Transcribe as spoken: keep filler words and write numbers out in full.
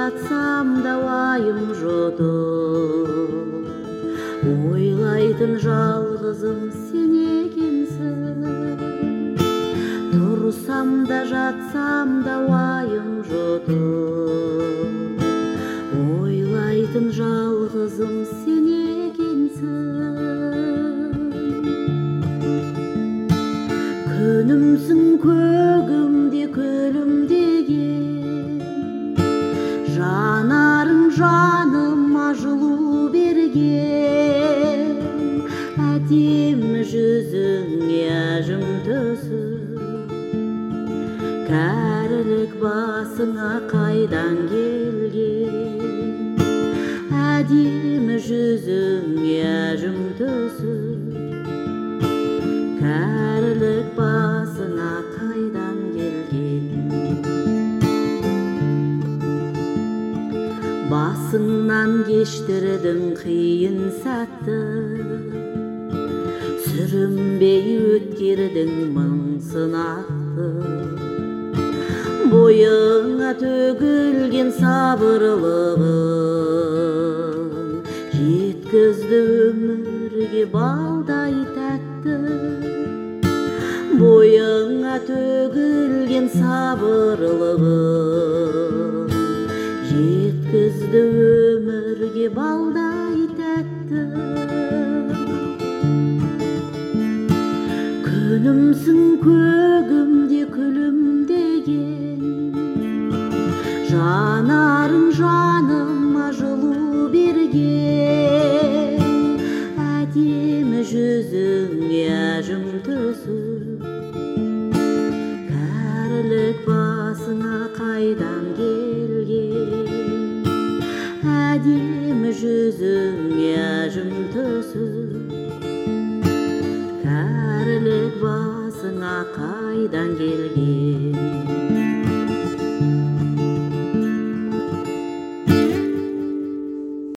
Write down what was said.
жатсам да уайым жұтып, ойлайтын жалғызым сен екенсің. Тұрсам да жатсам да уайым жұтып, ойлайтын жалғызым сен екенсің. Күнімсің көгімде күлімдеген, жанарың жаныма жылу берген. Әдемі жүзіңе әжім түсіп, кәрілік басыңа қайдан келген. Әдемі жүзіңе әжім түсіп, кәрілік басыңа қайдан келген. Басыңнан кештірдің қиын сәтті, сүрінбей өткердің мың сынақты. Бойыңа төгілген сабырлығын жеткізді өмірге балдай тәтті. Бойыңа төгілген сабырлығын жеткізді өмірге балдай тәтті. Күнімсің көгімде күлімдеген, жанарың жаныма жылу берген. Әдемі жүзіңе әжім түсіп, кәрілік басыңа қайдан келген. Әдемі жүзіңе әжім түсіп, кәрілік басыңа қайдан келген.